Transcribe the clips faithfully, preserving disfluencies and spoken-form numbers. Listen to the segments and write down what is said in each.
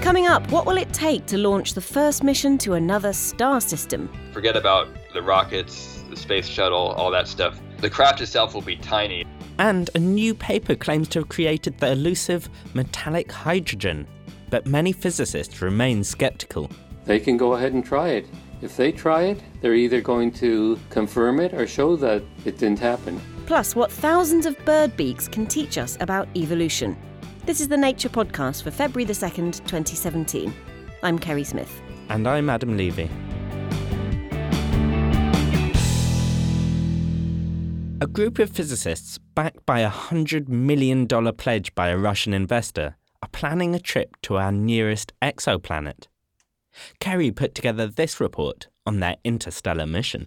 Coming up, what will it take to launch the first mission to another star system? Forget about the rockets, the space shuttle, all that stuff. The craft itself will be tiny. And a new paper claims to have created the elusive metallic hydrogen. But many physicists remain skeptical. They can go ahead and try it. If they try it, they're either going to confirm it or show that it didn't happen. Plus, what thousands of bird beaks can teach us about evolution. This is the Nature Podcast for February the second, twenty seventeen. I'm Kerry Smith. And I'm Adam Levy. A group of physicists, backed by a one hundred million dollars pledge by a Russian investor, are planning a trip to our nearest exoplanet. Kerry put together this report on their interstellar mission.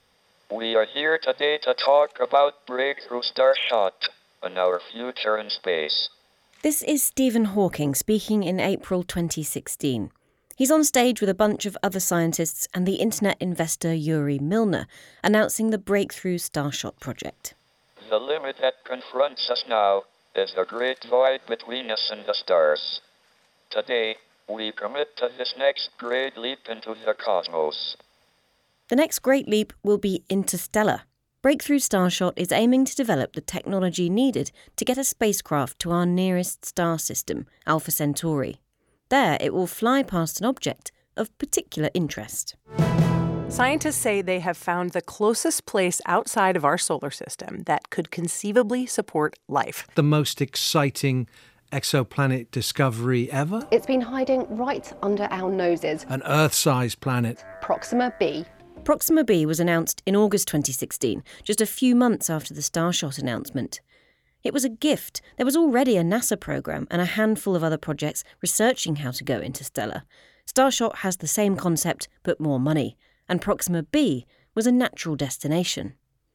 We are here today to talk about Breakthrough Starshot and our future in space. This is Stephen Hawking speaking in April twenty sixteen. He's on stage with a bunch of other scientists and the internet investor Yuri Milner, announcing the Breakthrough Starshot project. The limit that confronts us now is the great void between us and the stars. Today, we commit to this next great leap into the cosmos. The next great leap will be interstellar. Breakthrough Starshot is aiming to develop the technology needed to get a spacecraft to our nearest star system, Alpha Centauri. There, it will fly past an object of particular interest. Scientists say they have found the closest place outside of our solar system that could conceivably support life. The most exciting exoplanet discovery ever. It's been hiding right under our noses. An Earth-sized planet. Proxima b. Proxima b was announced in August twenty sixteen, just a few months after the Starshot announcement. It was a gift. There was already a NASA program and a handful of other projects researching how to go interstellar. Starshot has the same concept, but more money. And Proxima b was a natural destination.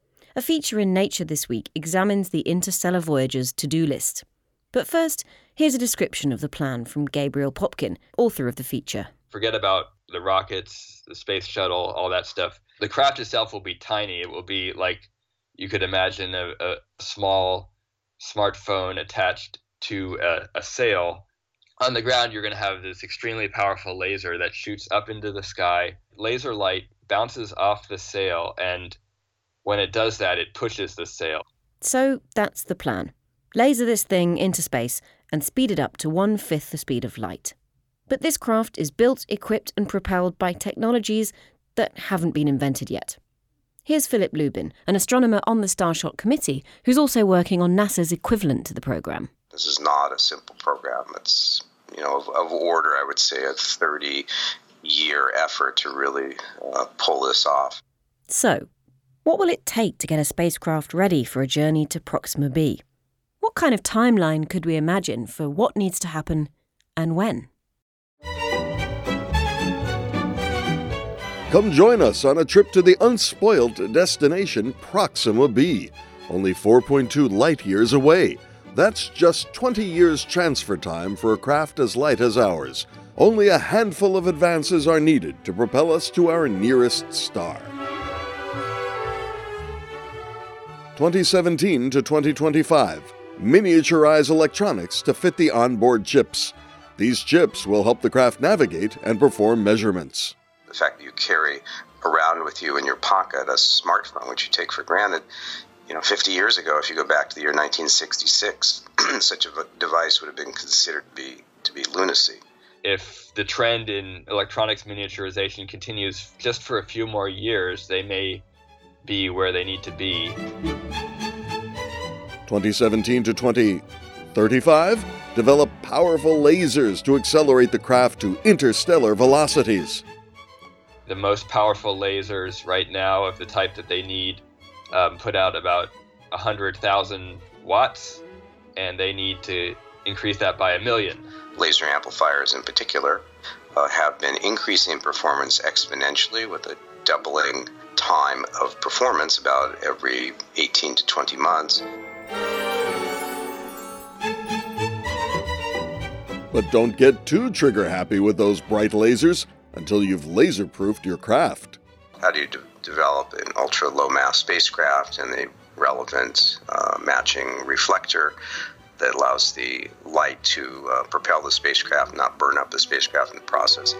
A feature in Nature this week examines the Interstellar Voyager's to-do list. But first, here's a description of the plan from Gabriel Popkin, author of the feature. Forget about the rockets, the space shuttle, all that stuff. The craft itself will be tiny. It will be like you could imagine a, a small smartphone attached to a, a sail. On the ground, you're going to have this extremely powerful laser that shoots up into the sky. Laser light bounces off the sail, and when it does that, it pushes the sail. So that's the plan. Laser this thing into space and speed it up to one-fifth the speed of light. But this craft is built, equipped and propelled by technologies that haven't been invented yet. Here's Philip Lubin, an astronomer on the Starshot committee, who's also working on NASA's equivalent to the program. This is not a simple program. It's, you know, of, of order, I would say, a thirty-year effort to really uh, pull this off. So, what will it take to get a spacecraft ready for a journey to Proxima b? What kind of timeline could we imagine for what needs to happen and when? Come join us on a trip to the unspoiled destination Proxima b, only four point two light-years away. That's just twenty years transfer time for a craft as light as ours. Only a handful of advances are needed to propel us to our nearest star. twenty seventeen to twenty twenty-five. Miniaturize electronics to fit the onboard chips. These chips will help the craft navigate and perform measurements. The fact that you carry around with you in your pocket a smartphone, which you take for granted, you know, fifty years ago, if you go back to the year nineteen sixty-six, such a device would have been considered to be to be lunacy. If the trend in electronics miniaturization continues just for a few more years, they may be where they need to be. twenty seventeen to twenty thirty-five, develop powerful lasers to accelerate the craft to interstellar velocities. The most powerful lasers right now of the type that they need um, put out about one hundred thousand watts, and they need to increase that by a million. Laser amplifiers in particular uh, have been increasing performance exponentially with a doubling time of performance about every eighteen to twenty months. But don't get too trigger happy with those bright lasers until you've laser-proofed your craft. How do you de- develop an ultra-low mass spacecraft and the relevant uh, matching reflector that allows the light to uh, propel the spacecraft and not burn up the spacecraft in the process.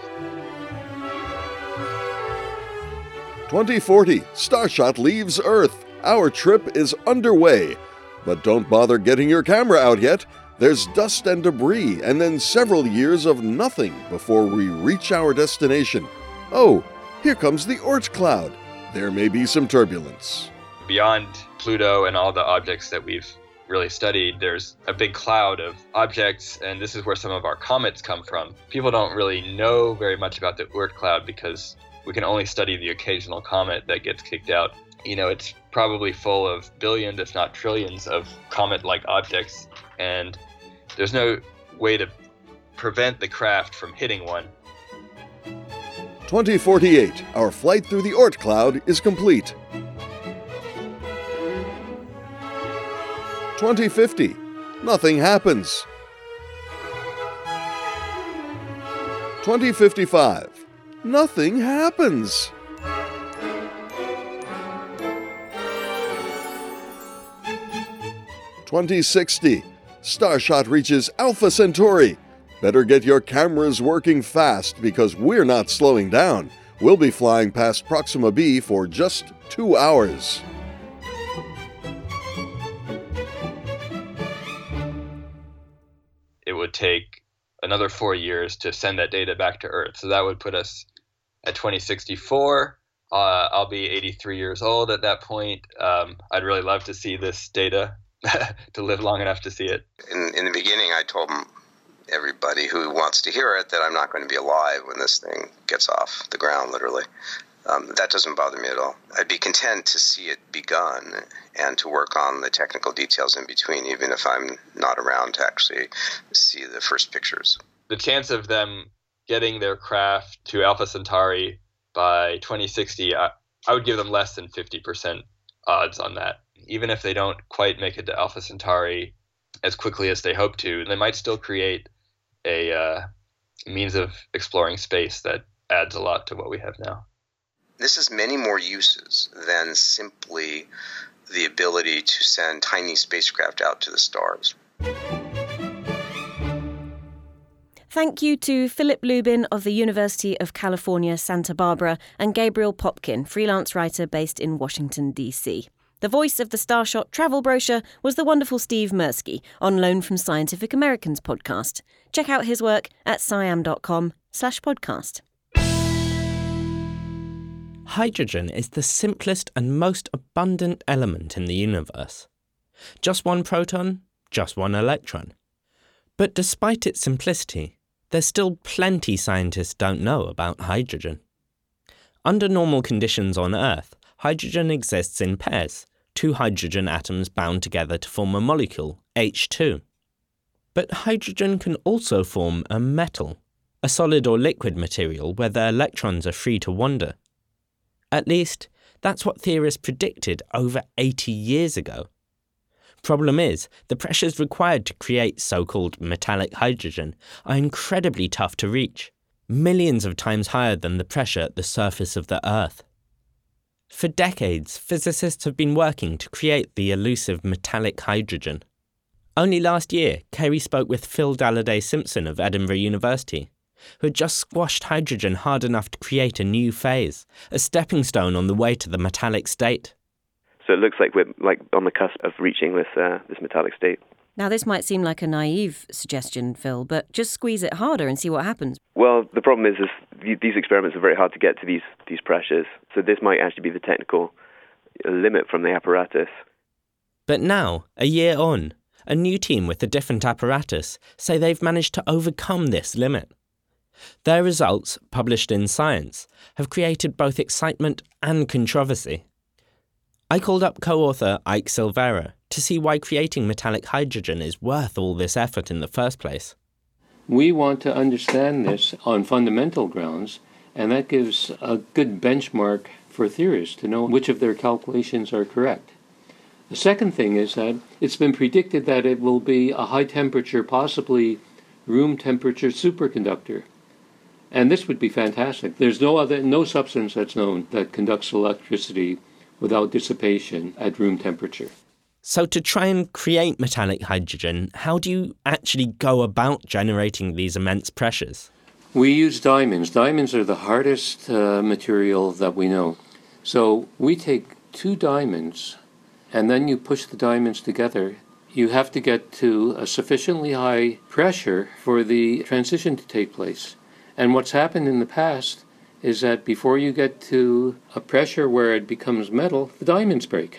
twenty forty, Starshot leaves Earth. Our trip is underway. But don't bother getting your camera out yet. There's dust and debris, and then several years of nothing before we reach our destination. Oh, here comes the Oort cloud. There may be some turbulence. Beyond Pluto and all the objects that we've really studied, there's a big cloud of objects, and this is where some of our comets come from. People don't really know very much about the Oort cloud because we can only study the occasional comet that gets kicked out. You know, it's probably full of billions, if not trillions, of comet-like objects, and there's no way to prevent the craft from hitting one. twenty forty-eight, our flight through the Oort cloud is complete. twenty fifty, nothing happens. twenty fifty-five, nothing happens. twenty sixty, Starshot reaches Alpha Centauri. Better get your cameras working fast because we're not slowing down. We'll be flying past Proxima b for just two hours. It would take another four years to send that data back to Earth. So that would put us at twenty sixty-four. Uh, I'll be eighty-three years old at that point. Um, I'd really love to see this data, to live long enough to see it. In, in the beginning, I told everybody who wants to hear it that I'm not going to be alive when this thing gets off the ground, literally. Um, that doesn't bother me at all. I'd be content to see it begun and to work on the technical details in between, even if I'm not around to actually see the first pictures. The chance of them getting their craft to Alpha Centauri by twenty sixty, I, I would give them less than fifty percent odds on that. Even if they don't quite make it to Alpha Centauri as quickly as they hope to, they might still create a uh, means of exploring space that adds a lot to what we have now. This has many more uses than simply the ability to send tiny spacecraft out to the stars. Thank you to Philip Lubin of the University of California, Santa Barbara, and Gabriel Popkin, freelance writer based in Washington, D C. The voice of the Starshot travel brochure was the wonderful Steve Mirsky, on loan from Scientific American's podcast. Check out his work at sciam.com slash podcast. Hydrogen is the simplest and most abundant element in the universe. Just one proton, just one electron. But despite its simplicity, there's still plenty scientists don't know about hydrogen. Under normal conditions on Earth, hydrogen exists in pairs, two hydrogen atoms bound together to form a molecule, H two. But hydrogen can also form a metal, a solid or liquid material where the electrons are free to wander. At least, that's what theorists predicted over eighty years ago. Problem is, the pressures required to create so-called metallic hydrogen are incredibly tough to reach, millions of times higher than the pressure at the surface of the Earth. For decades, physicists have been working to create the elusive metallic hydrogen. Only last year, Kerry spoke with Phil Dalladé Simpson of Edinburgh University, who had just squashed hydrogen hard enough to create a new phase, a stepping stone on the way to the metallic state. So it looks like we're like on the cusp of reaching this uh, this metallic state. Now, this might seem like a naive suggestion, Phil, but just squeeze it harder and see what happens. Well, the problem is, is these experiments are very hard to get to these, these pressures, so this might actually be the technical limit from the apparatus. But now, a year on, a new team with a different apparatus say they've managed to overcome this limit. Their results, published in Science, have created both excitement and controversy. I called up co-author Ike Silvera to see why creating metallic hydrogen is worth all this effort in the first place. We want to understand this on fundamental grounds, and that gives a good benchmark for theorists to know which of their calculations are correct. The second thing is that it's been predicted that it will be a high-temperature, possibly room-temperature superconductor. And this would be fantastic. There's no other, no substance that's known that conducts electricity without dissipation at room temperature. So to try and create metallic hydrogen, how do you actually go about generating these immense pressures? We use diamonds. Diamonds are the hardest uh, material that we know. So we take two diamonds, and then you push the diamonds together. You have to get to a sufficiently high pressure for the transition to take place. And what's happened in the past is that before you get to a pressure where it becomes metal, the diamonds break.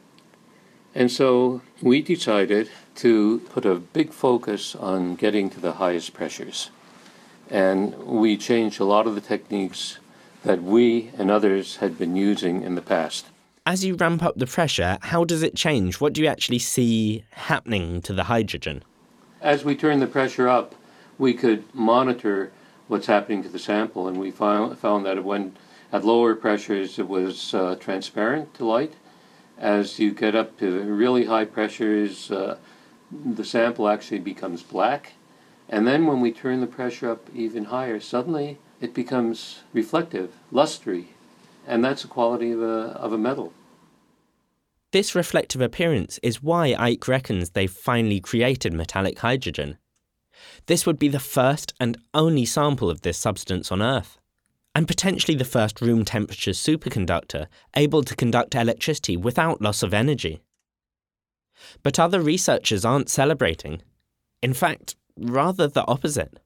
And so we decided to put a big focus on getting to the highest pressures. And we changed a lot of the techniques that we and others had been using in the past. As you ramp up the pressure, how does it change? What do you actually see happening to the hydrogen? As we turn the pressure up, we could monitor what's happening to the sample, and we found, found that when at lower pressures it was uh, transparent to light. As you get up to really high pressures, uh, the sample actually becomes black. And then when we turn the pressure up even higher, suddenly it becomes reflective, lustry, and that's the quality of a, of a metal. This reflective appearance is why Ike reckons they've finally created metallic hydrogen. This would be the first and only sample of this substance on Earth, and potentially the first room temperature superconductor able to conduct electricity without loss of energy. But other researchers aren't celebrating. In fact, rather the opposite.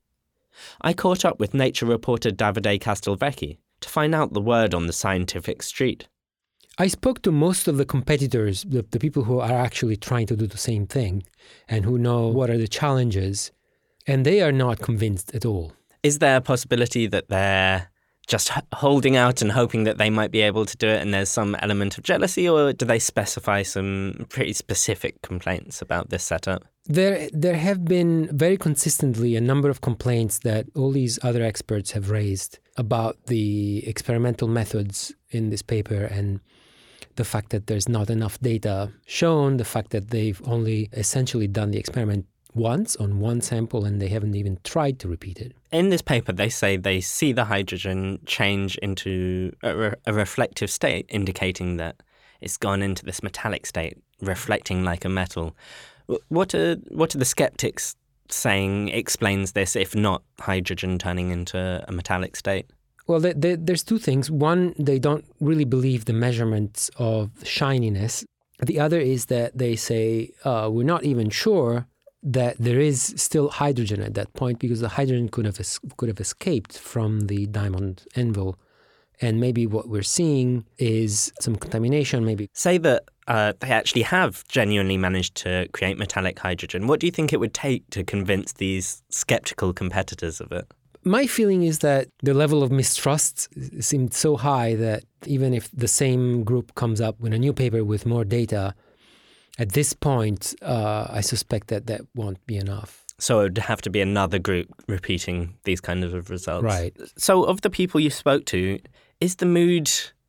I caught up with Nature reporter Davide Castelvecchi to find out the word on the scientific street. I spoke to most of the competitors, the, the people who are actually trying to do the same thing and who know what are the challenges, and they are not convinced at all. Is there a possibility that they're just holding out and hoping that they might be able to do it and there's some element of jealousy, or do they specify some pretty specific complaints about this setup? There there have been very consistently a number of complaints that all these other experts have raised about the experimental methods in this paper and the fact that there's not enough data shown, the fact that they've only essentially done the experiment once on one sample and they haven't even tried to repeat it. In this paper, they say they see the hydrogen change into a, re- a reflective state, indicating that it's gone into this metallic state, reflecting like a metal. What are, what are the skeptics saying explains this, if not hydrogen turning into a metallic state? Well, they, they, there's two things. One, they don't really believe the measurements of shininess. The other is that they say, uh, we're not even sure that there is still hydrogen at that point because the hydrogen could have es- could have escaped from the diamond anvil. And maybe what we're seeing is some contamination, maybe. Say that uh, they actually have genuinely managed to create metallic hydrogen. What do you think it would take to convince these skeptical competitors of it? My feeling is that the level of mistrust seemed so high that even if the same group comes up with a new paper with more data, at this point, uh, I suspect that that won't be enough. So it would have to be another group repeating these kinds of results. Right. So of the people you spoke to, is the mood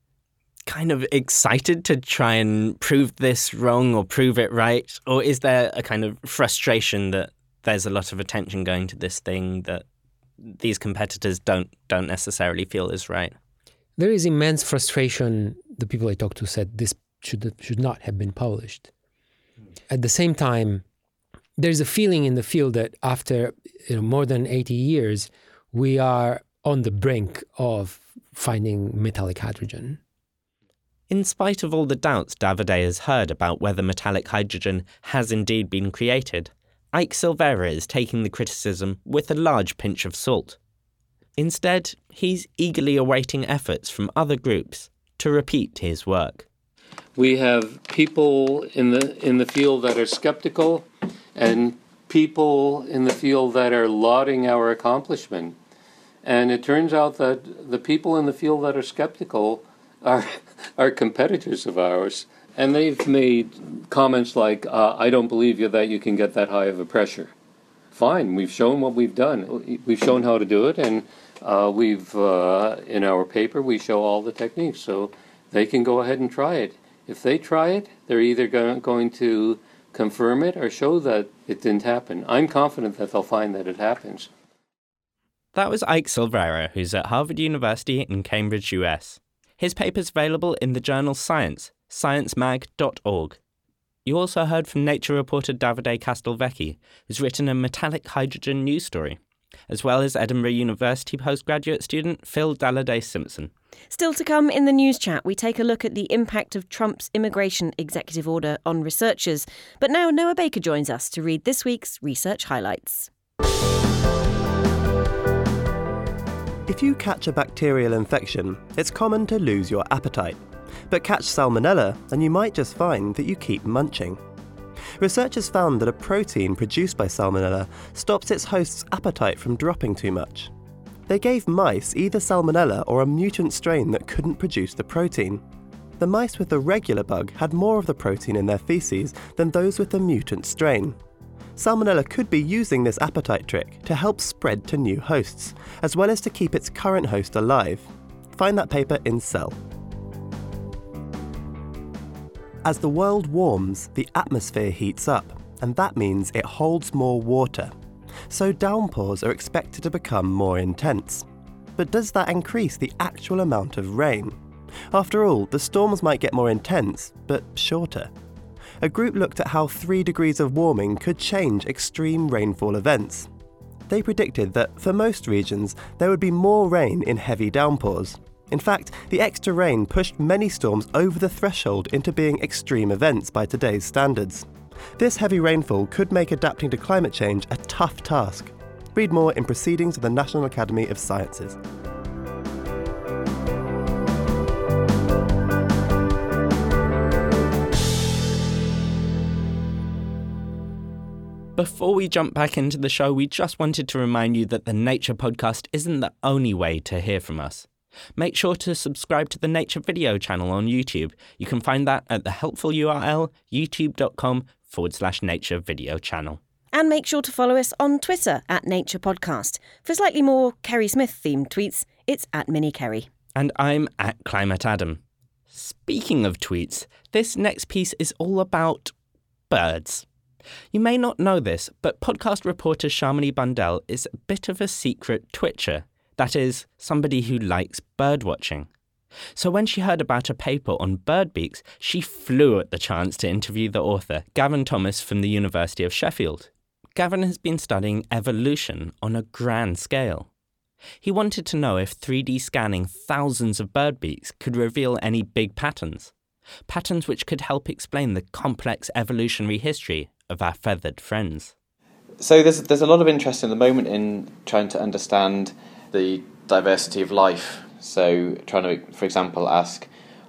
kind of excited to try and prove this wrong or prove it right? Or is there a kind of frustration that there's a lot of attention going to this thing that these competitors don't don't necessarily feel is right? There is immense frustration. The people I talked to said this should should not have been published. At the same time, there's a feeling in the field that after you know, more than eighty years, we are on the brink of finding metallic hydrogen. In spite of all the doubts Davide has heard about whether metallic hydrogen has indeed been created, Ike Silvera is taking the criticism with a large pinch of salt. Instead, he's eagerly awaiting efforts from other groups to repeat his work. We have people in the in the field that are skeptical and people in the field that are lauding our accomplishment. And it turns out that the people in the field that are skeptical are are competitors of ours. And they've made comments like, uh, I don't believe you that you can get that high of a pressure. Fine, we've shown what we've done. We've shown how to do it, and uh, we've, uh, in our paper, we show all the techniques. So they can go ahead and try it. If they try it, they're either go- going to confirm it or show that it didn't happen. I'm confident that they'll find that it happens. That was Ike Silvera, who's at Harvard University in Cambridge, U S. His paper's available in the journal Science, science mag dot org. You also heard from Nature reporter Davide Castelvecchi, who's written a metallic hydrogen news story, as well as Edinburgh University postgraduate student Phil Dalladay-Simpson. Still to come in the news chat, we take a look at the impact of Trump's immigration executive order on researchers. But now Noah Baker joins us to read this week's research highlights. If you catch a bacterial infection, it's common to lose your appetite. But catch salmonella and you might just find that you keep munching. Researchers found that a protein produced by salmonella stops its host's appetite from dropping too much. They gave mice either salmonella or a mutant strain that couldn't produce the protein. The mice with the regular bug had more of the protein in their feces than those with the mutant strain. Salmonella could be using this appetite trick to help spread to new hosts, as well as to keep its current host alive. Find that paper in Cell. As the world warms, the atmosphere heats up, and that means it holds more water. So downpours are expected to become more intense. But does that increase the actual amount of rain? After all, the storms might get more intense, but shorter. A group looked at how three degrees of warming could change extreme rainfall events. They predicted that for most regions, there would be more rain in heavy downpours. In fact, the extra rain pushed many storms over the threshold into being extreme events by today's standards. This heavy rainfall could make adapting to climate change a tough task. Read more in Proceedings of the National Academy of Sciences. Before we jump back into the show, we just wanted to remind you that the Nature podcast isn't the only way to hear from us. Make sure to subscribe to the Nature video channel on YouTube. You can find that at the helpful U R L, youtube.com forward slash nature video channel. And make sure to follow us on Twitter at Nature Podcast. For slightly more Kerry Smith-themed tweets, it's at Mini Kerry. And I'm at Climate Adam. Speaking of tweets, this next piece is all about birds. You may not know this, but podcast reporter Shamini Bundell is a bit of a secret twitcher. That is, somebody who likes birdwatching. So when she heard about a paper on bird beaks, she flew at the chance to interview the author, Gavin Thomas from the University of Sheffield. Gavin has been studying evolution on a grand scale. He wanted to know if three D scanning thousands of bird beaks could reveal any big patterns. Patterns which could help explain the complex evolutionary history of our feathered friends. So there's there's a lot of interest in the moment in trying to understand the diversity of life. So trying to, for example, ask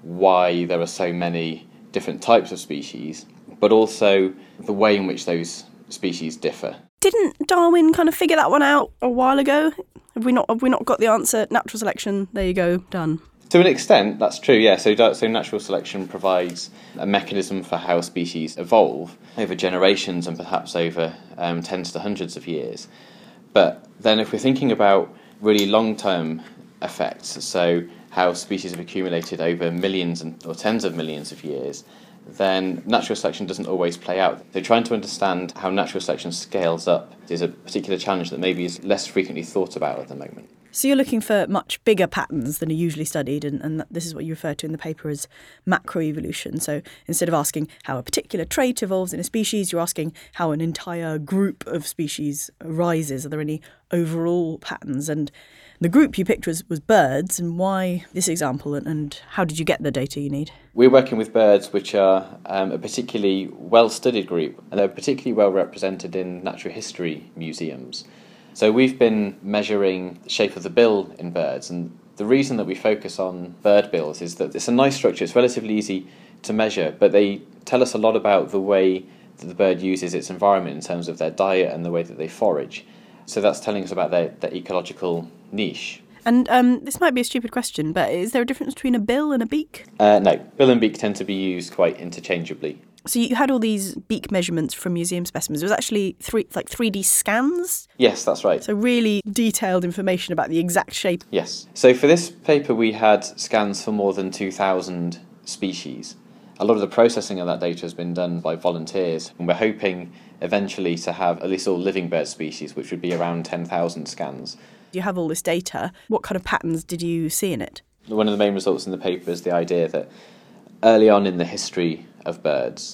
why there are so many different types of species, but also the way in which those species differ. Didn't Darwin kind of figure that one out a while ago? Have we not have we not got the answer? Natural selection, there you go, done. To an extent, that's true, yeah. So, so natural selection provides a mechanism for how species evolve over generations and perhaps over um, tens to hundreds of years. But then if we're thinking about really long-term effects, so how species have accumulated over millions and, or tens of millions of years, then natural selection doesn't always play out. So trying to understand how natural selection scales up is a particular challenge that maybe is less frequently thought about at the moment. So you're looking for much bigger patterns than are usually studied, and, and this is what you refer to in the paper as macroevolution. So instead of asking how a particular trait evolves in a species, you're asking how an entire group of species arises. Are there any overall patterns? And the group you picked was, was birds, and why this example, and, and how did you get the data you need? We're working with birds which are um, a particularly well-studied group, and they're particularly well represented in natural history museums. So we've been measuring the shape of the bill in birds, and the reason that we focus on bird bills is that it's a nice structure, it's relatively easy to measure, but they tell us a lot about the way that the bird uses its environment in terms of their diet and the way that they forage. So that's telling us about their, their ecological niche. And um, this might be a stupid question, but is there a difference between a bill and a beak? Uh, no, bill and beak tend to be used quite interchangeably. So you had all these beak measurements from museum specimens. It was actually three, like three D scans? Yes, that's right. So really detailed information about the exact shape. Yes. So for this paper, we had scans for more than two thousand species. A lot of the processing of that data has been done by volunteers, and we're hoping eventually to have at least all living bird species, which would be around ten thousand scans. You have all this data. What kind of patterns did you see in it? One of the main results in the paper is the idea that early on in the history of birds,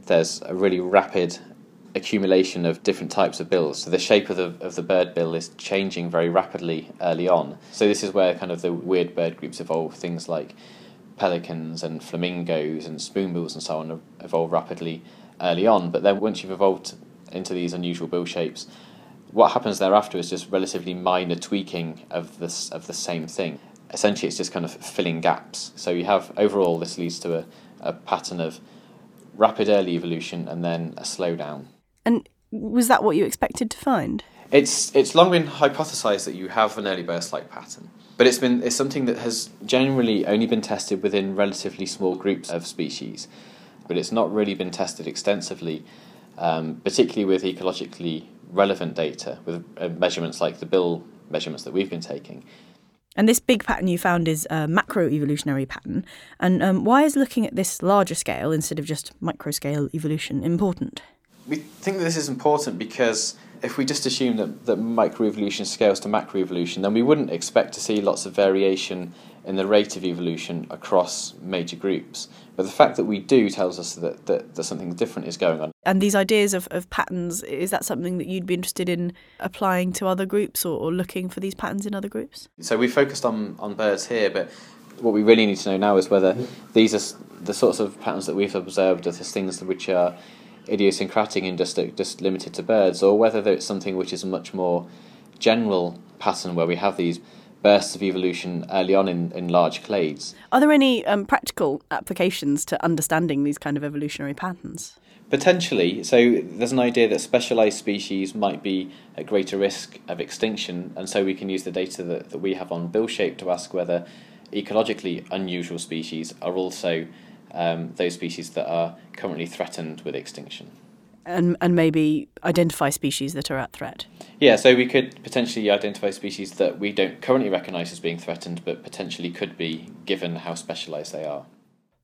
there's a really rapid accumulation of different types of bills. So the shape of the of the bird bill is changing very rapidly early on. So this is where kind of the weird bird groups evolve. Things like pelicans and flamingos and spoonbills and so on evolve rapidly early on. But then once you've evolved into these unusual bill shapes, what happens thereafter is just relatively minor tweaking of this of the same thing. Essentially, it's just kind of filling gaps. So you have, overall, this leads to a, a pattern of rapid early evolution and then a slowdown. And was that what you expected to find? It's it's long been hypothesised that you have an early burst-like pattern, but it's been it's something that has generally only been tested within relatively small groups of species, but it's not really been tested extensively, um, particularly with ecologically relevant data, with uh, measurements like the bill measurements that we've been taking. And this big pattern you found is a macroevolutionary pattern. And um, why is looking at this larger scale instead of just microscale evolution important? We think that this is important because if we just assume that, that microevolution scales to macroevolution, then we wouldn't expect to see lots of variation in the rate of evolution across major groups. But the fact that we do tells us that, that, that something different is going on. And these ideas of, of patterns, is that something that you'd be interested in applying to other groups or, or looking for these patterns in other groups? So we focused on, on birds here, but what we really need to know now is whether these are the sorts of patterns that we've observed are things which are idiosyncratic and just, just limited to birds, or whether it's something which is a much more general pattern where we have these bursts of evolution early on in, in large clades. Are there any um, practical applications to understanding these kind of evolutionary patterns? Potentially. So there's an idea that specialised species might be at greater risk of extinction, and so we can use the data that, that we have on bill shape to ask whether ecologically unusual species are also um, those species that are currently threatened with extinction. And and maybe identify species that are at threat. Yeah, so we could potentially identify species that we don't currently recognise as being threatened, but potentially could be, given how specialised they are.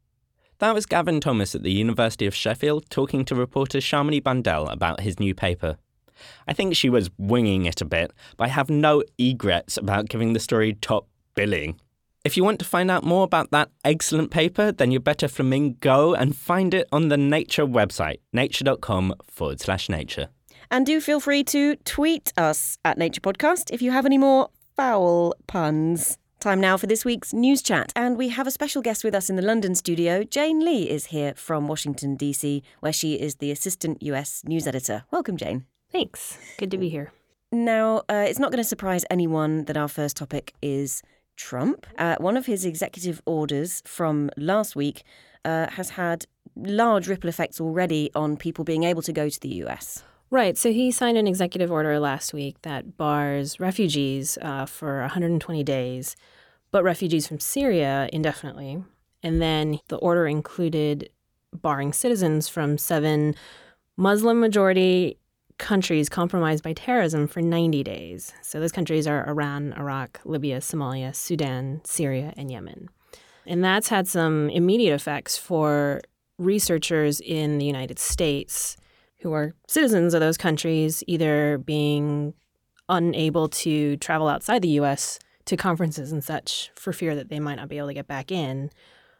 That was Gavin Thomas at the University of Sheffield talking to reporter Shamini Bandel about his new paper. I think she was winging it a bit, but I have no egrets about giving the story top billing. If you want to find out more about that excellent paper, then you better flamingo and find it on the Nature website, nature.com forward slash nature. And do feel free to tweet us at Nature Podcast if you have any more foul puns. Time now for this week's news chat. And we have a special guest with us in the London studio. Jane Lee is here from Washington, D C, where she is the assistant U S news editor. Welcome, Jane. Thanks. Good to be here. Now, uh, it's not going to surprise anyone that our first topic is Trump. Uh, one of his executive orders from last week uh, has had large ripple effects already on people being able to go to the U S. Right. So he signed an executive order last week that bars refugees uh, for one hundred twenty days, but refugees from Syria indefinitely. And then the order included barring citizens from seven Muslim-majority countries compromised by terrorism for ninety days. So those countries are Iran, Iraq, Libya, Somalia, Sudan, Syria, and Yemen. And that's had some immediate effects for researchers in the United States who are citizens of those countries, either being unable to travel outside the U S to conferences and such for fear that they might not be able to get back in,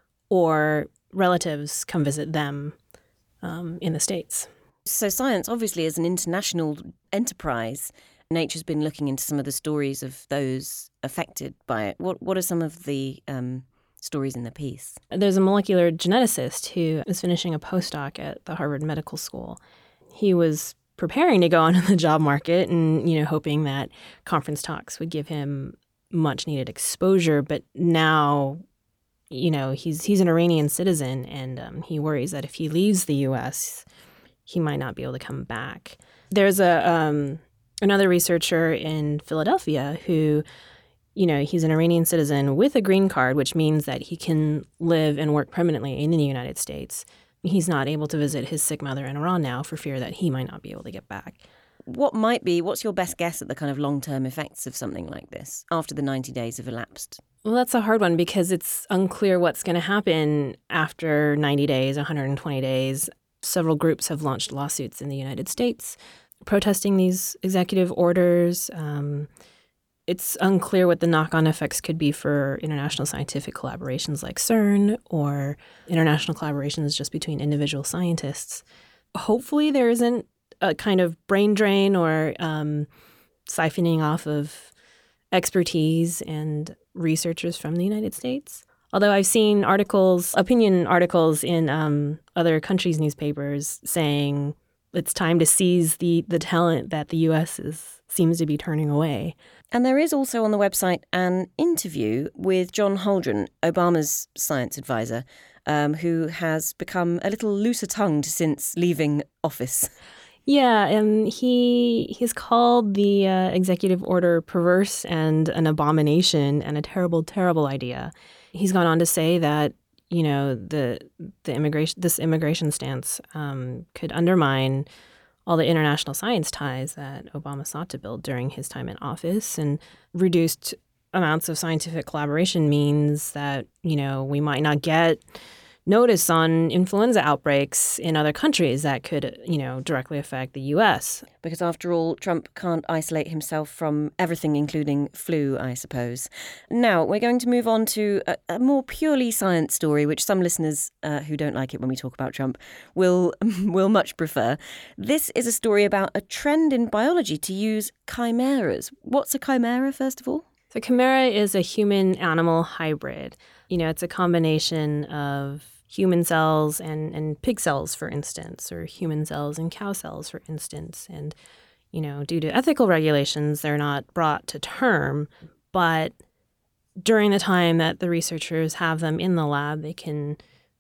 or relatives come visit them um, in the States. So science obviously is an international enterprise. Nature's been looking into some of the stories of those affected by it. What what are some of the um, stories in the piece? There's a molecular geneticist who is finishing a postdoc at the Harvard Medical School. He was preparing to go onto the job market and, you know, hoping that conference talks would give him much needed exposure. But now, you know, he's he's an Iranian citizen, and um, he worries that if he leaves the U S, he might not be able to come back. There's a um, another researcher in Philadelphia who, you know, he's an Iranian citizen with a green card, which means that he can live and work permanently in the United States. He's not able to visit his sick mother in Iran now for fear that he might not be able to get back. What might be, what's your best guess at the kind of long-term effects of something like this after the ninety days have elapsed? Well, that's a hard one because it's unclear what's going to happen after ninety days, one hundred twenty days. Several groups have launched lawsuits in the United States protesting these executive orders. Um, it's unclear what the knock-on effects could be for international scientific collaborations like CERN or international collaborations just between individual scientists. Hopefully there isn't a kind of brain drain or um, siphoning off of expertise and researchers from the United States. Although I've seen articles, opinion articles in um, other countries' newspapers saying it's time to seize the, the talent that the U S is, seems to be turning away. And there is also on the website an interview with John Holdren, Obama's science advisor, um, who has become a little looser-tongued since leaving office. Yeah, and he he's called the uh, executive order perverse and an abomination and a terrible, terrible idea. He's gone on to say that, you know, the the immigration this immigration stance um, could undermine all the international science ties that Obama sought to build during his time in office, and reduced amounts of scientific collaboration means that, you know, we might not get notice on influenza outbreaks in other countries that could, you know, directly affect the U S. Because after all, Trump can't isolate himself from everything, including flu, I suppose. Now, we're going to move on to a, a more purely science story, which some listeners uh, who don't like it when we talk about Trump will, will much prefer. This is a story about a trend in biology to use chimeras. What's a chimera, first of all? So chimera is a human-animal hybrid. You know, it's a combination of human cells and, and pig cells, for instance, or human cells and cow cells, for instance. And, you know, due to ethical regulations, they're not brought to term. But during the time that the researchers have them in the lab, they can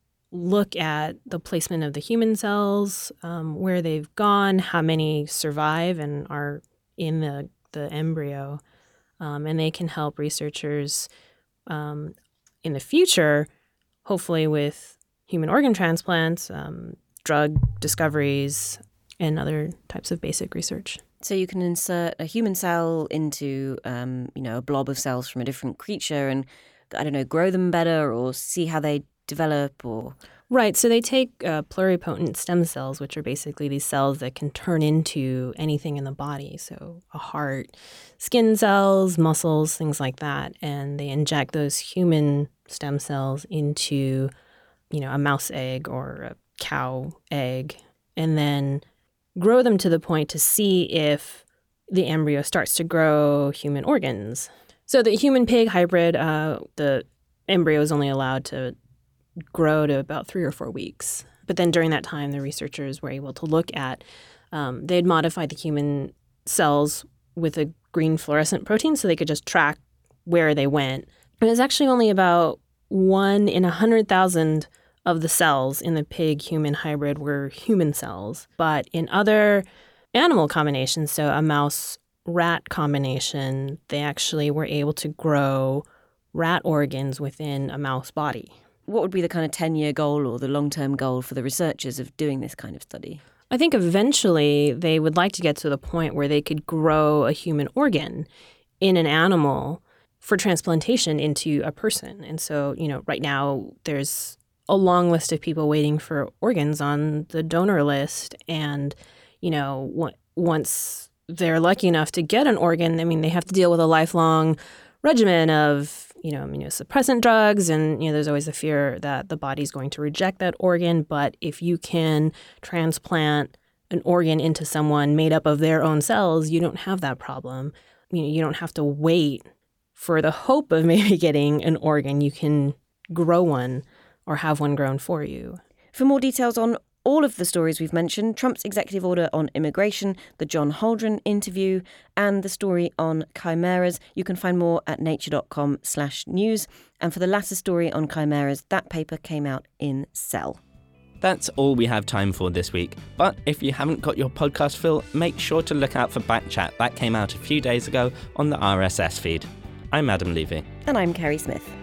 look at the placement of the human cells, um, where they've gone, how many survive and are in the, the embryo. Um, and they can help researchers um, in the future, hopefully with human organ transplants, um, drug discoveries, and other types of basic research. So you can insert a human cell into, um, you know, a blob of cells from a different creature and, I don't know, grow them better or see how they develop or... Right. So they take uh, pluripotent stem cells, which are basically these cells that can turn into anything in the body. So a heart, skin cells, muscles, things like that. And they inject those human stem cells into, you know, a mouse egg or a cow egg, and then grow them to the point to see if the embryo starts to grow human organs. So the human-pig hybrid, uh, the embryo is only allowed to grow to about three or four weeks. But then during that time, the researchers were able to look at, um, they'd modified the human cells with a green fluorescent protein so they could just track where they went. And it's actually only about one in a hundred thousand of the cells in the pig-human hybrid were human cells. But in other animal combinations, so a mouse-rat combination, they actually were able to grow rat organs within a mouse body. What would be the kind of ten-year goal or the long-term goal for the researchers of doing this kind of study? I think eventually they would like to get to the point where they could grow a human organ in an animal for transplantation into a person. And so, you know, right now there's a long list of people waiting for organs on the donor list. And, you know, w- once they're lucky enough to get an organ, I mean, they have to deal with a lifelong regimen of, you know, immunosuppressant drugs, and, you know, there's always the fear that the body's going to reject that organ. But if you can transplant an organ into someone made up of their own cells, you don't have that problem. You know, you don't have to wait for the hope of maybe getting an organ. You can grow one or have one grown for you. For more details on all of the stories we've mentioned, Trump's executive order on immigration, the John Holdren interview, and the story on chimeras, you can find more at nature.com slash news. And for the latter story on chimeras, that paper came out in Cell. That's all we have time for this week. But if you haven't got your podcast fill, make sure to look out for Backchat. That came out a few days ago on the R S S feed. I'm Adam Levy. And I'm Kerry Smith.